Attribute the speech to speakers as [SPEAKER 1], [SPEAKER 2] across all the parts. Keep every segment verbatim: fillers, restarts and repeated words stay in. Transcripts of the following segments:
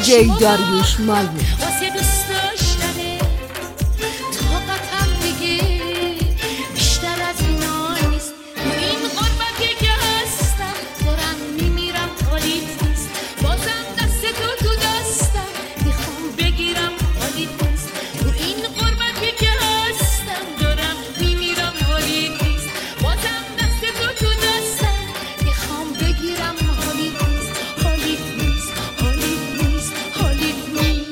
[SPEAKER 1] جی داریوش مالمی.
[SPEAKER 2] واسه دوست داشتنه طاقتم دیگه بیشتر از اینا نیست. تو این غربتی که هستم دارم میمیرم حالیت نیست. بازم دست تو تو دستم میخوام بگیرم حالیت نیست. تو این غربتی که هستم دارم میمیرم حالیت نیست. بازم دست تو تو دستم میخوام بگیرم حالیت نیست. حالیت نیست. حالیت نیست. حالیت نیست.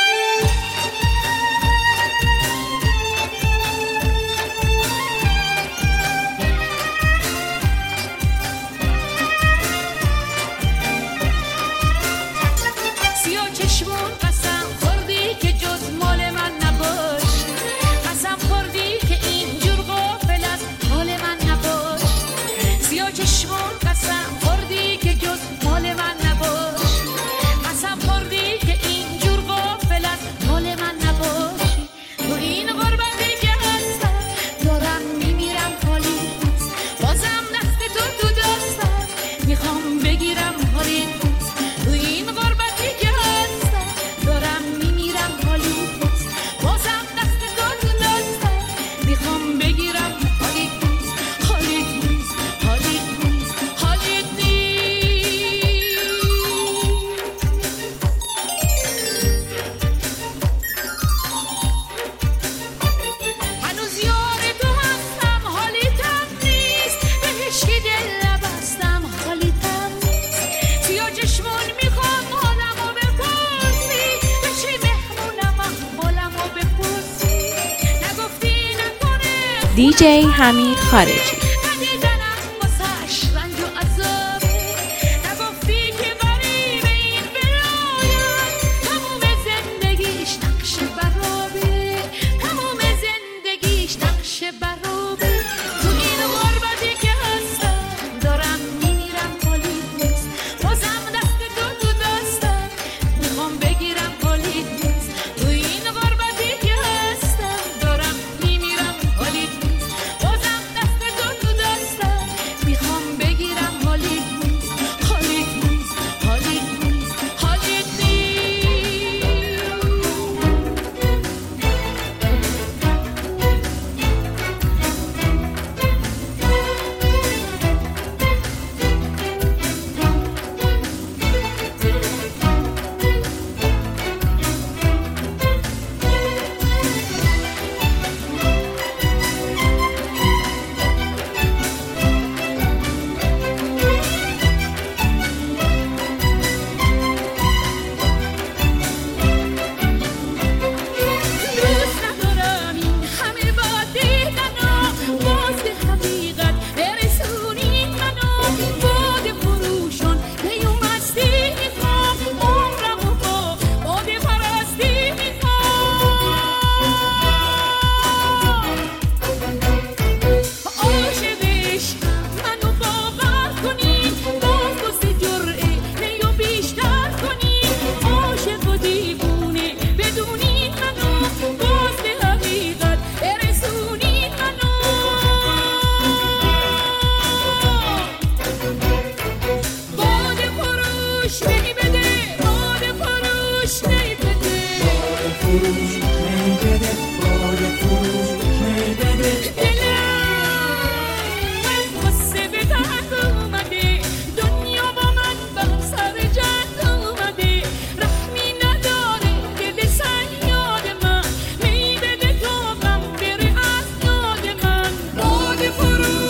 [SPEAKER 2] سیاه چشمون قسم خوردی که جز مال من نباشی. قسم خوردی که اینجور غافل از حال من نباشی. سیاه چشمون قسم خوردی که جز مال من نباشی. قسم خوردی که اینجور غافل از حال من نباشی. تو این غربتی که هستم دارم میمیرم حالی نیست. بازم دست تو تو دستم میخوام بگیرم حالی نیست. تو این غربتی که هستم دارم میمیرم حالی نیست. بازم دست تو تو دستم میخوام بگیرم حالی نیست. حالی نیست. حالی نیست. حالی نیست. هنوز یار تو هستم حالیتم نیست. به هیچکی دل نبستم حالیتم نیست. سیاه چشمون میخوام حالمو بپرسی. بشی مهمونم احوالمو بپرسی. نگفتی نکنه
[SPEAKER 3] دی جی حمید خارجی.
[SPEAKER 2] ندیدنم واسش رنج و عذابه. نگفتی که غریب این ولایت تموم زندگیش نقش برابه. تموم زندگیش نقش برابه. تو این غربتی که هستم دارم میمیرم حالیت نیست. بازم دست تو تو دستم میخوام بگیرم حالیت نیست. تو این غربتی که هستم دارم میمیرم حالیت نیست. بازم دست تو تو دستم میخوام بگیرم حالیت نیست. حالیت نیست. حالیت نیست. حالیت نیست. دوست ندارم این همه باد دیدنا. باز به حقیقت برسونین منو. باد فروشان پیوم مستی میخوام. عمرمو با باد پرستی میخوام. عاشق عشقم منو باور کنین. باز دوست جرعه نیو بیشتر کنین. عاشق و دیوونه بدونین منو. باز به حقیقت برسونین منو. باد فروش نی بده. باد فروش نی بده. دلم واسه به درد اومده. دنیا با من بر سر جد اومده. رحمی نداره دل صیاد من. می بده تا غم بره از یاد من. باد فروش.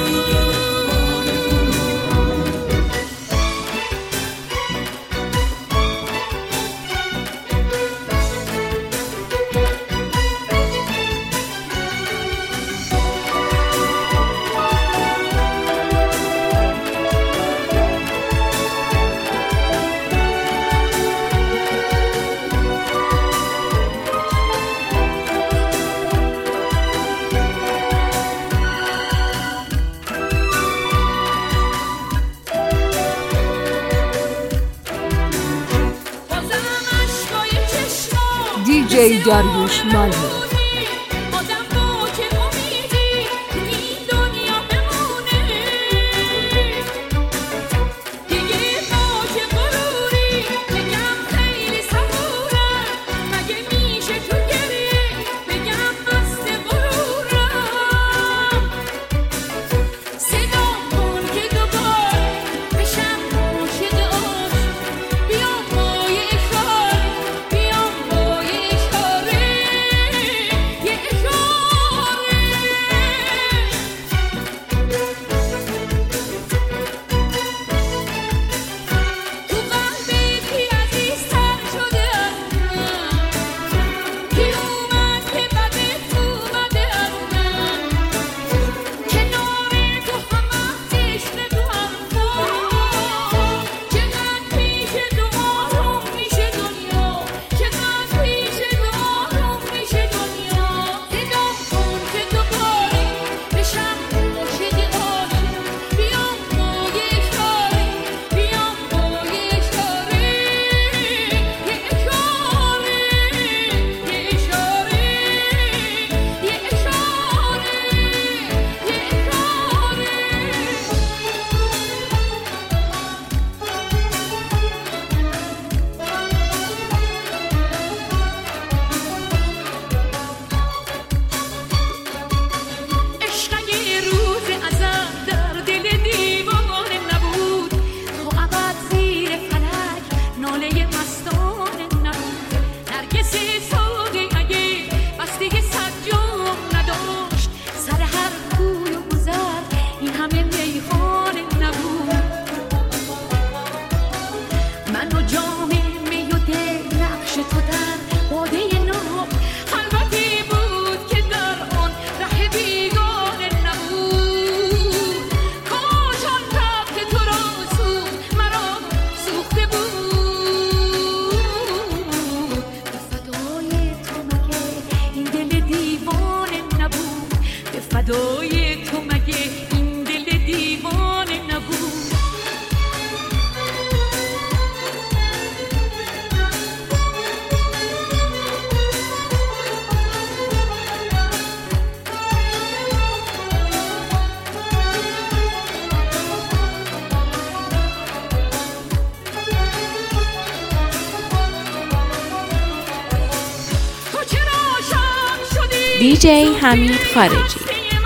[SPEAKER 2] بازم عشقای چشمام
[SPEAKER 1] دی جی داریوش مالمی.
[SPEAKER 2] آدم با که امیدی تو این دنیا بمونه. دیگه با که غروری بگم خیلی فدای تو مگه این دل دیوانه نبود.
[SPEAKER 3] دیجی حمید خارجی.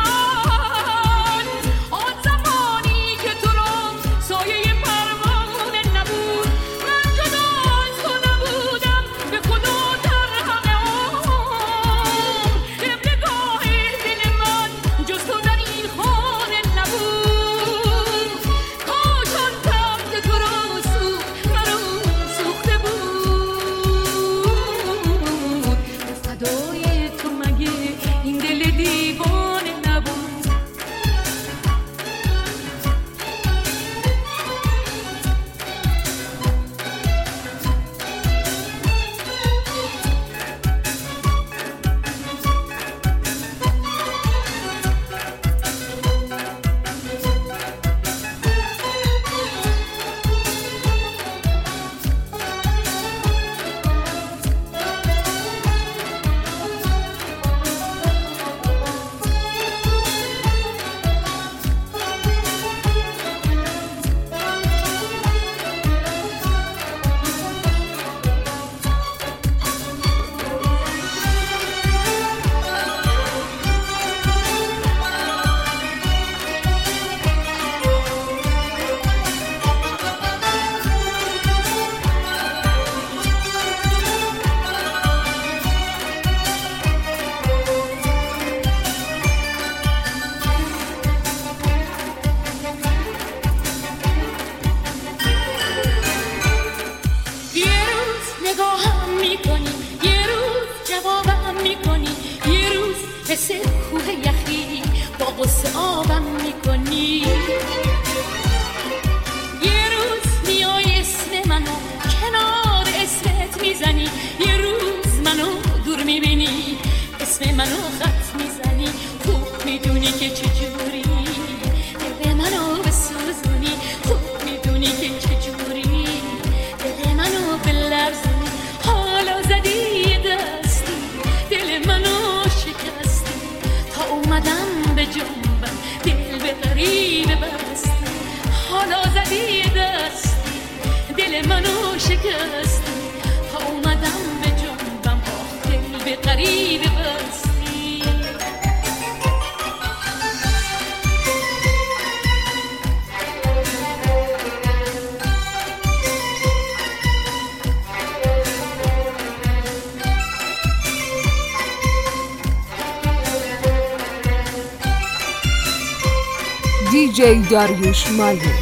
[SPEAKER 1] دیجی داریوش مالیو.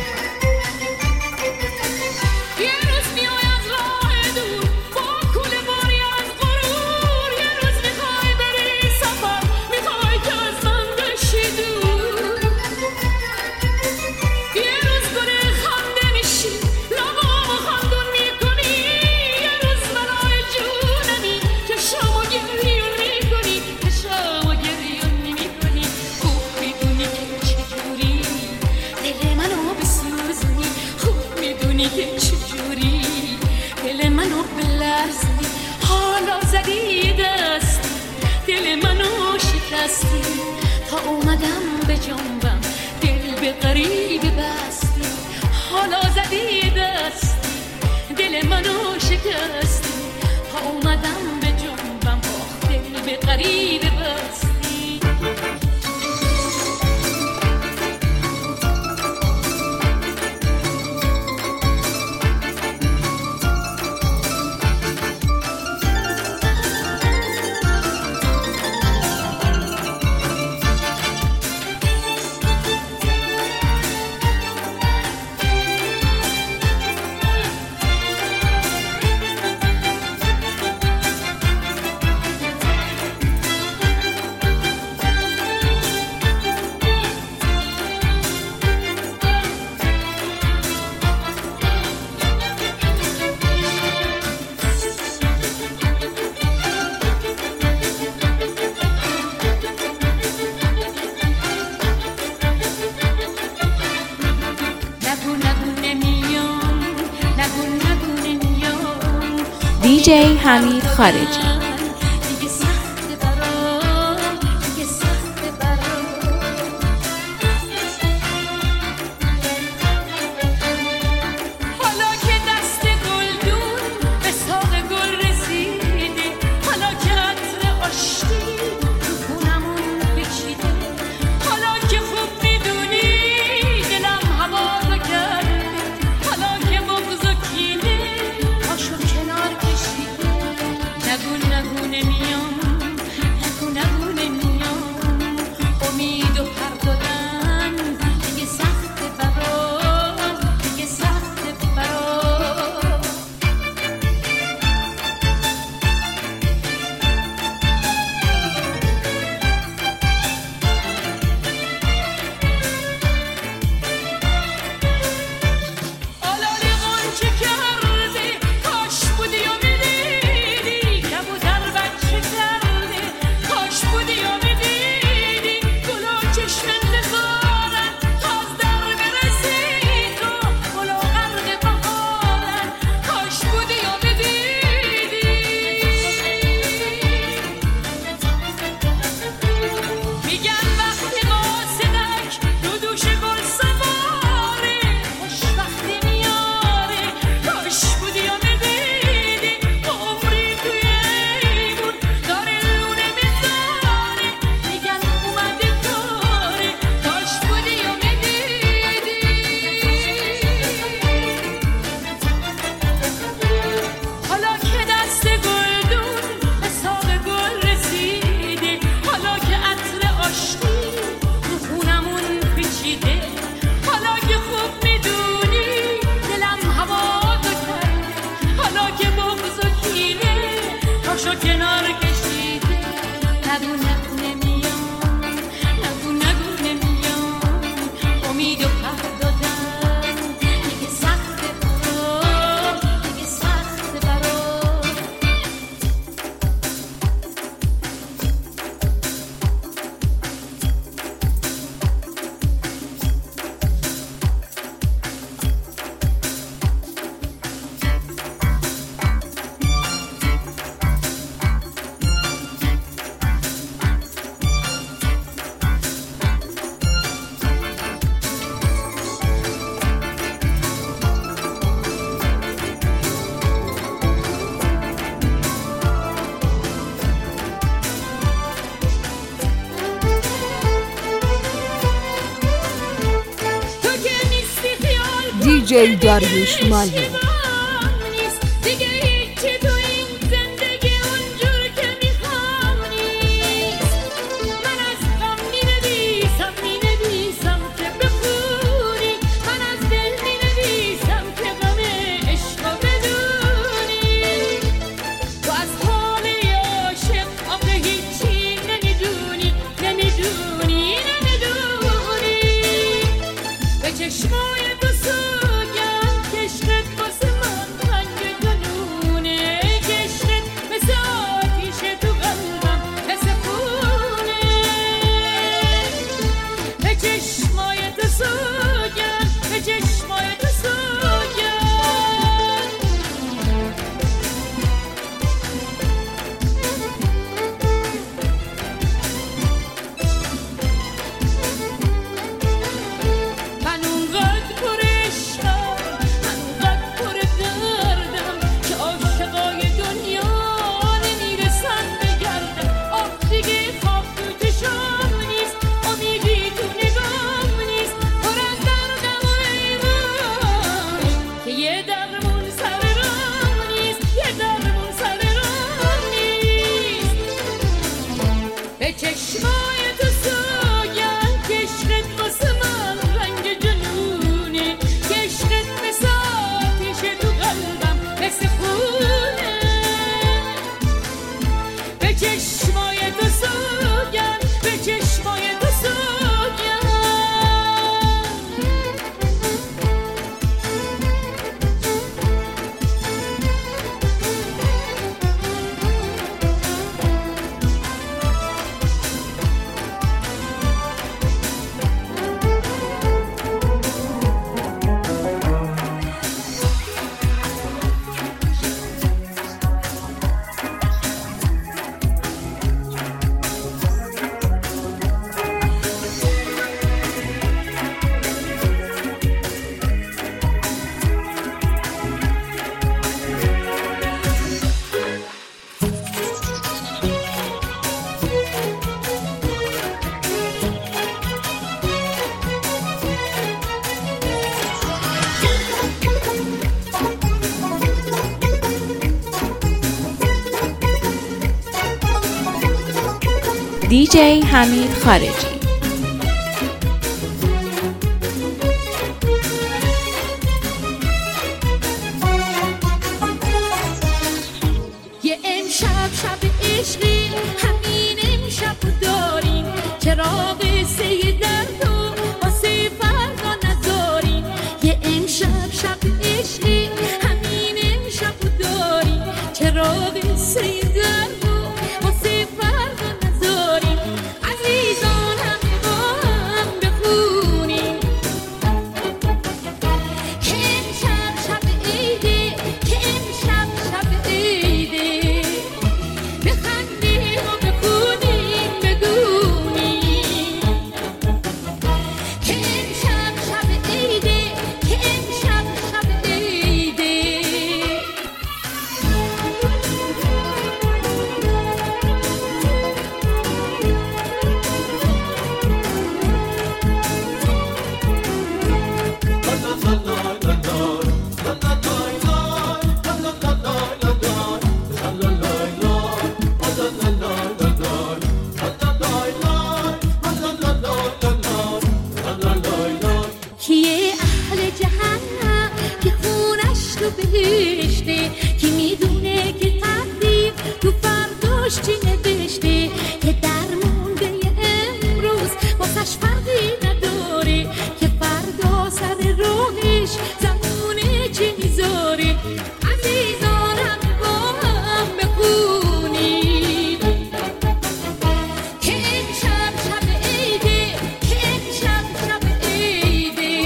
[SPEAKER 2] تا اومدم به جنبم دل به غریبه بستی، حالا زدی دستی دل منو شکستی. تا اومدم به جنبم آخ دل به غریبه بستی.
[SPEAKER 3] جی حمید خارجی.
[SPEAKER 1] دی جی داریوش مالی.
[SPEAKER 3] دیجی حمید خارجی.
[SPEAKER 2] یه امشب شب عشقی همین امشب داریم، چراغ سه درد و واسه فردا نداریم. یه امشب شب عشقی همین امشب داریم، چراغ سه درد و واسه فردا نداریم. عزیزان همه با هم بخونیم که امشب شب عیده، که امشب شب عیده. بخندیم و بخونیم بدونیم که امشب شب عیده، که امشب شب عیده. کیه اهل جهنم که خونش تو بهشته، کی میدونه که تقدیر تو فرداش چی نوشته. که درمون به امروز واسش فرقی نداره، که فردا سر راهش زمونه چی میذاره. عزیزان همه با هم بخونیم که امشب شب عیده، که امشب شب عیده.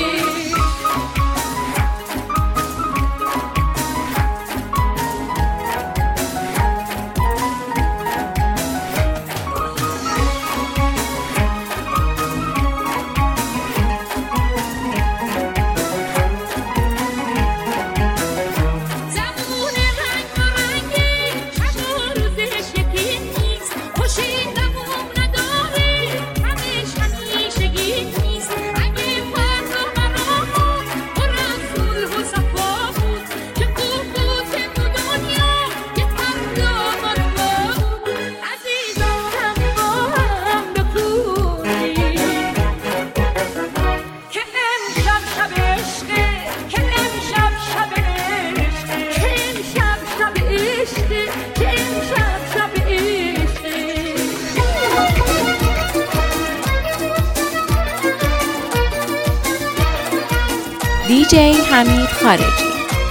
[SPEAKER 2] زمون رنگ و رنگی شب و روزش یکی نیست، خوشی زمون نداره همش همیشگی نیست. اگه فردا برامون پر از صلح و صفا بود، چه خوب بود که تو دنیا یه فردا ما رو بود. عزیزان همه با هم بخونیم که امشب شب عشقه، که امشب شب عشقه، که امشب شب عشقه، که امشب شب عشقه.
[SPEAKER 3] دیجی حمید خارجی.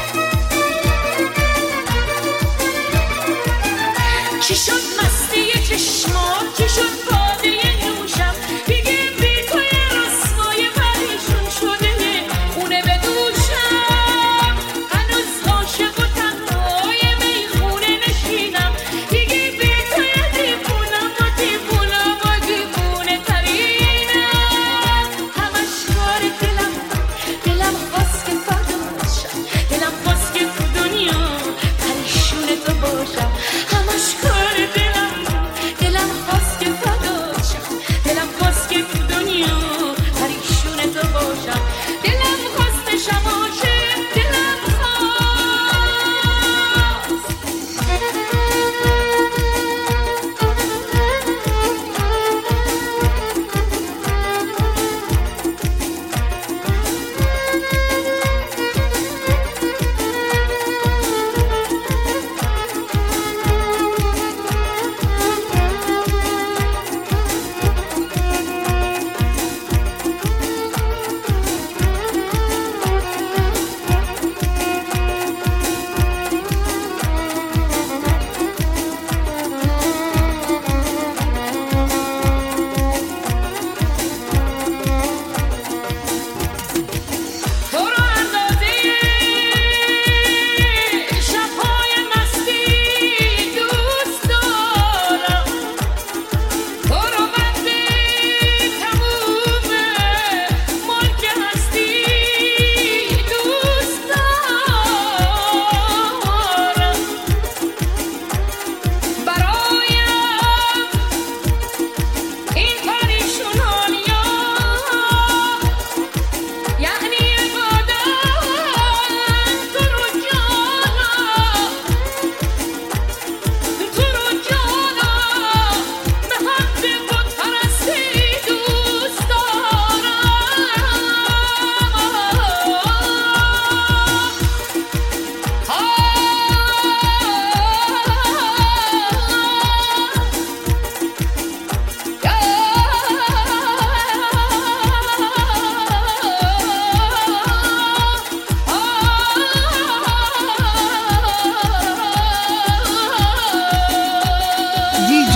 [SPEAKER 2] چی شد مستی چشمات، چی شد باده نوشم، دیگه بی توی رسوای پریشون شده خونه به دوشم. هنوز عاشق و تنهای میخونه نشینم، دیگه بی توی دیوونم و دیوونم و دیوونه ترینم. همش کار دلم، دلم خواست که فردا باشم،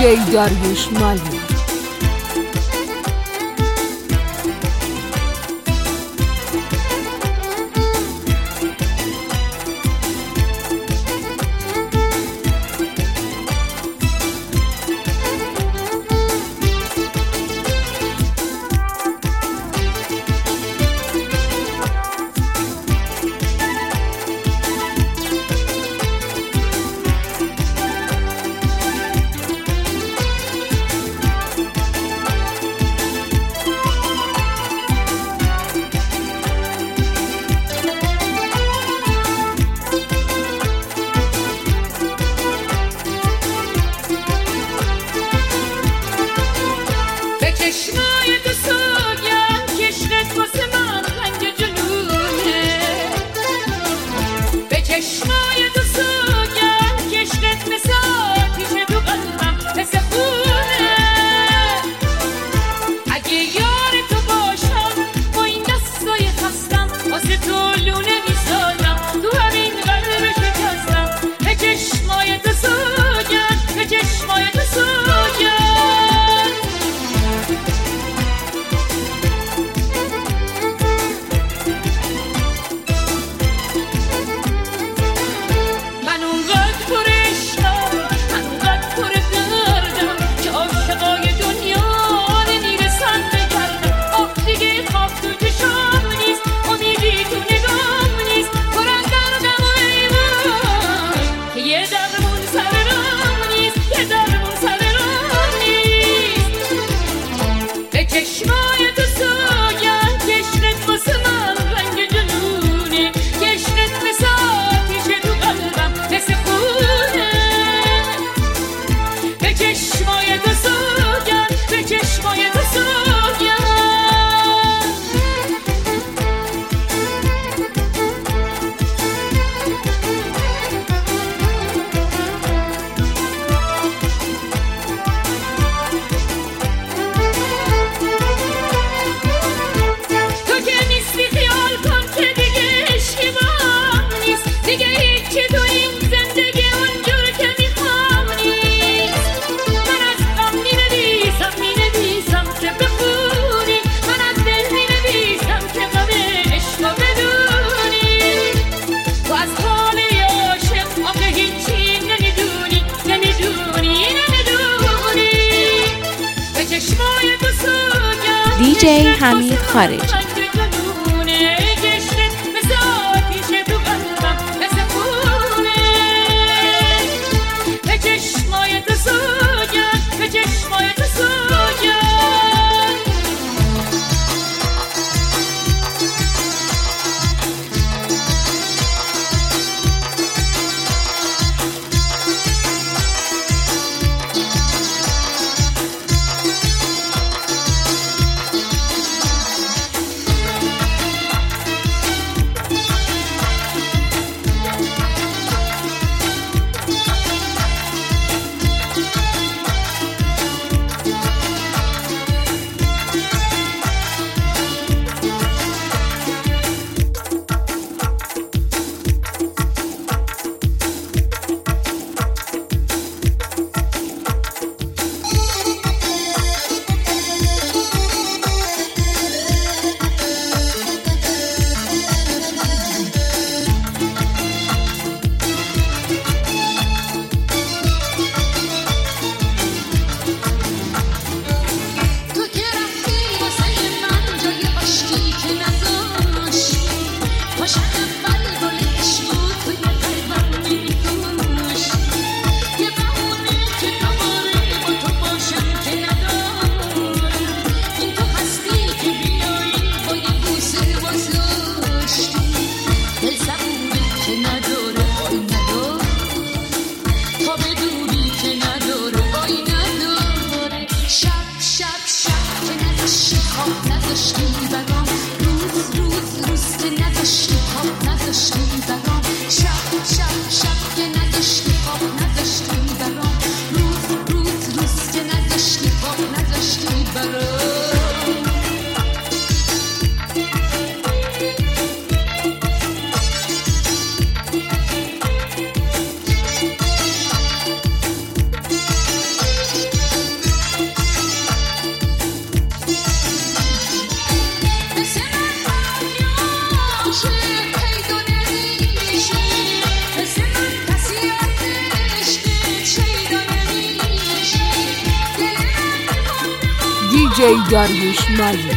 [SPEAKER 1] جی داریوش مالی.
[SPEAKER 3] دی جی حمید خارجی.
[SPEAKER 1] دیجی داریوش مالی.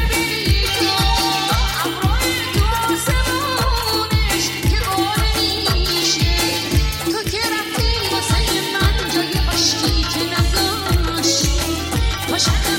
[SPEAKER 2] Push